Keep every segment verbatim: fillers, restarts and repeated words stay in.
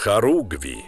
Хоругви.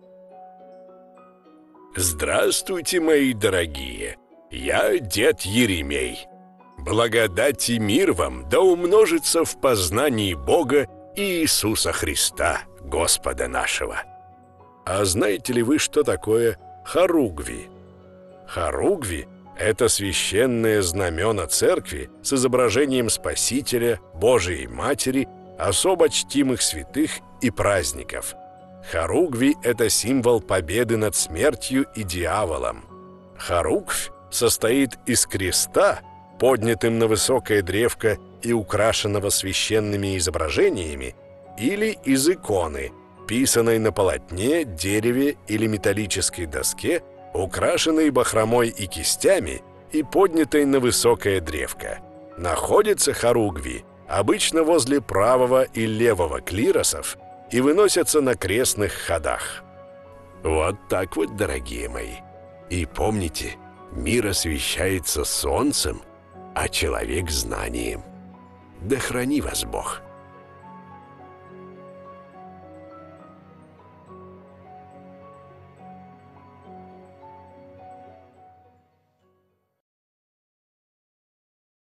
Здравствуйте, мои дорогие! Я дед Еремей. Благодать и мир вам да умножится в познании Бога и Иисуса Христа, Господа нашего. А знаете ли вы, что такое хоругви? Хоругви – это священные знамена церкви с изображением Спасителя, Божией Матери, особо чтимых святых и праздников. Хоругви – это символ победы над смертью и дьяволом. Хоругвь состоит из креста, поднятым на высокое древко и украшенного священными изображениями, или из иконы, писанной на полотне, дереве или металлической доске, украшенной бахромой и кистями и поднятой на высокое древко. Находится хоругви обычно возле правого и левого клиросов и выносятся на крестных ходах. Вот так вот, дорогие мои. И помните, мир освещается солнцем, а человек знанием. Да храни вас Бог!